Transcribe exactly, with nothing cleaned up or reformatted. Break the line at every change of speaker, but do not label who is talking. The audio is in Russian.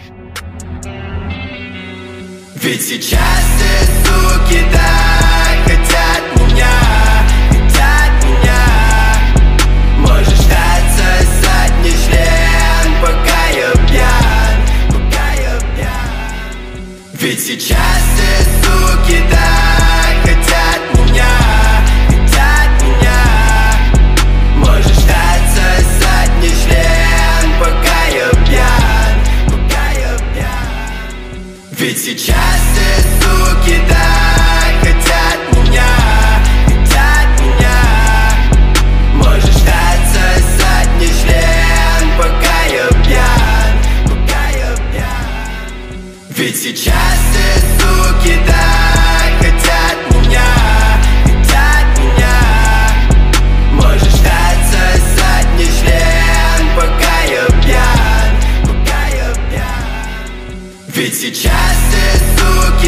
Ведь сейчас все суки, да, хотят меня, хотят меня. Можешь ждать задний член, пока я пьян, пока я пьян. Ведь сейчас все суки, да, хотят меня, хотят меня. Можешь ждать задний член, пока я пьян, пока я пьян. Ведь сейчас все суки, да, хотят меня, хотят меня. Можешь ждать задний член, пока я пьян, пока я пьян. Ведь сейчас все суки, да, хотят меня, хотят меня. Можешь ждать задний член, пока я пьян, пока я пьян. Ведь сейчас все суки